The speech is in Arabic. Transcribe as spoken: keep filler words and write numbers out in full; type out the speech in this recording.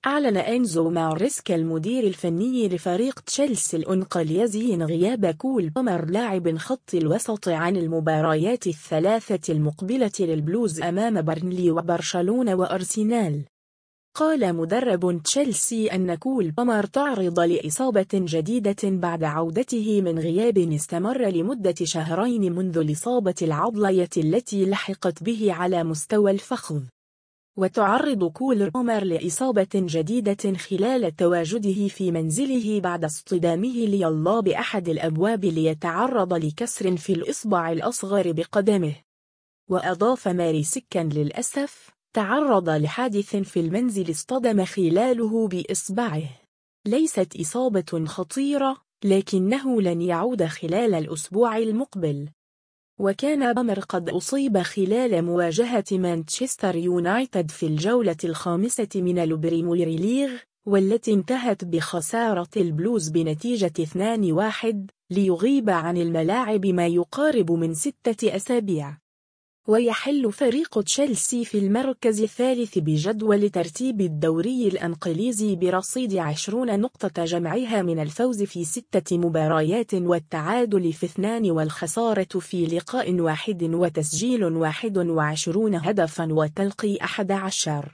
أعلن إنزو ماريسكا المدير الفني لفريق تشيلسي الإنجليزي غياب كول بالمر لاعب خط الوسط عن المباريات الثلاثة المقبلة للبلوز أمام بيرنلي وبرشلونة وأرسنال. قال مدرب تشيلسي أن كول بالمر تعرض لإصابة جديدة بعد عودته من غياب استمر لمدة شهرين منذ الإصابة العضلية التي لحقت به على مستوى الفخذ. وتعرض كول بالمر لإصابة جديدة خلال تواجده في منزله بعد اصطدامه ليلا بأحد الأبواب ليتعرض لكسر في الإصبع الأصغر بقدمه. وأضاف ماريسكا للأسف تعرض لحادث في المنزل اصطدم خلاله بإصبعه. ليست إصابة خطيرة، لكنه لن يعود خلال الأسبوع المقبل. وكان بالمر قد أصيب خلال مواجهة مانشستر يونايتد في الجولة الخامسة من البريمير ليغ، والتي انتهت بخسارة البلوز بنتيجة اثنين واحد، ليغيب عن الملاعب ما يقارب من ستة أسابيع. ويحل فريق تشيلسي في المركز الثالث بجدول ترتيب الدوري الإنجليزي برصيد عشرين نقطة، جمعها من الفوز في ستة مباريات والتعادل في اثنان والخسارة في لقاء واحد وتسجيل واحد وعشرين هدفا وتلقي أحد عشر.